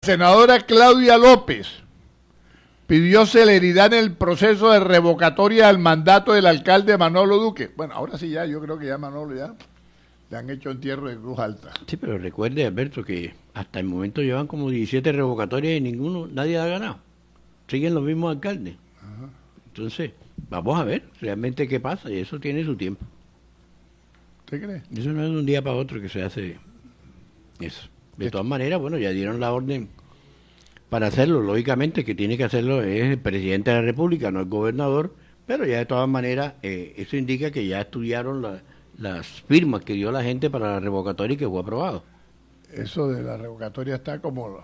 Senadora Claudia López pidió celeridad en el proceso de revocatoria del mandato del alcalde Manolo Duque. Bueno, ahora sí ya, yo creo que ya Manolo ya le han hecho entierro de Cruz Alta. Sí, pero recuerde, Alberto, que hasta el momento llevan como 17 revocatorias y nadie ha ganado. Siguen los mismos alcaldes. Entonces, vamos a ver realmente qué pasa y eso tiene su tiempo. ¿Usted cree? Eso no es de un día para otro que se hace eso. De todas maneras, bueno, ya dieron la orden para hacerlo. Lógicamente que tiene que hacerlo es el presidente de la República, no el gobernador, pero ya de todas maneras eso indica que ya estudiaron las firmas que dio la gente para la revocatoria y que fue aprobado. Eso de la revocatoria está como